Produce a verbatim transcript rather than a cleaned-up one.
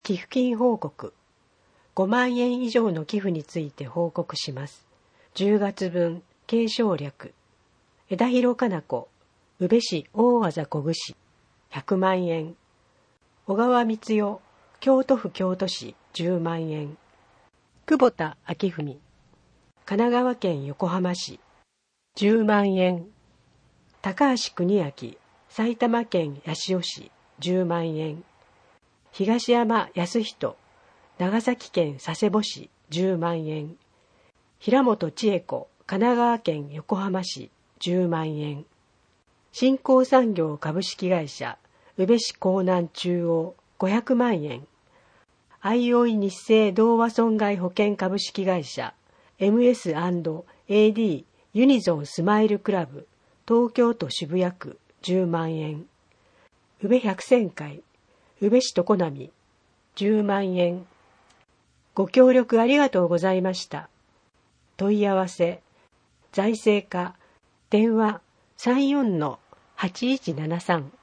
寄付金報告。ごまんえん以上の寄付について報告します。じゅうがつぶん、継承略。枝広かな子、宇部市大字小串、ひゃくまんえん。小川光代、京都府京都市じゅうまんえん。久保田明文、神奈川県横浜市じゅうまんえん。高橋邦明、埼玉県八潮市じゅうまんえん。東山康人、長崎県佐世保市じゅうまんえん。平本千恵子、神奈川県横浜市じゅうまんえん。新興産業株式会社宇部市江南中央ごひゃくまんえん。相生日生同和損害保険株式会社 エムエスアンドエーディー ユニゾンスマイルクラブ東京都渋谷区じゅうまんえん。宇部百選会宇部市常滑じゅうまんえん。ご協力ありがとうございました。問い合わせ財政課電話 さんよんのはちいちななさん